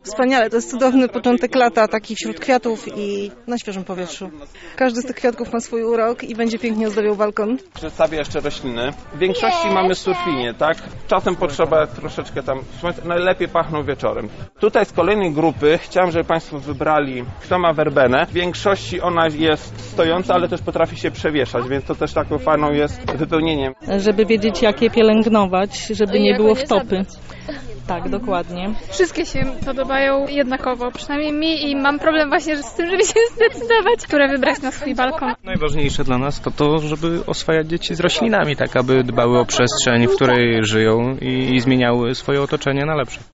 Wspaniale, to jest cudowny początek lata, taki wśród kwiatów i na świeżym powietrzu. Każdy z tych kwiatków ma swój urok i będzie pięknie ozdabiał balkon. Przedstawię jeszcze rośliny. W większości mamy surfinie, tak? Czasem potrzeba troszeczkę tam, najlepiej pachną wieczorem. Tutaj z kolejnej grupy chciałem, żeby Państwo wybrali, kto ma werbenę. W większości ona jest stojąca, ale też potrafi się przewieszać, więc to też taką fajną jest wypełnieniem. Żeby wiedzieć, jak je pielęgnować, żeby nie było wtopy. Tak, dokładnie. Wszystkie się podobają jednakowo, przynajmniej mi, i mam problem właśnie z tym, żeby się zdecydować, które wybrać na swój balkon. Najważniejsze dla nas to, żeby oswajać dzieci z roślinami, tak aby dbały o przestrzeń, w której żyją i zmieniały swoje otoczenie na lepsze.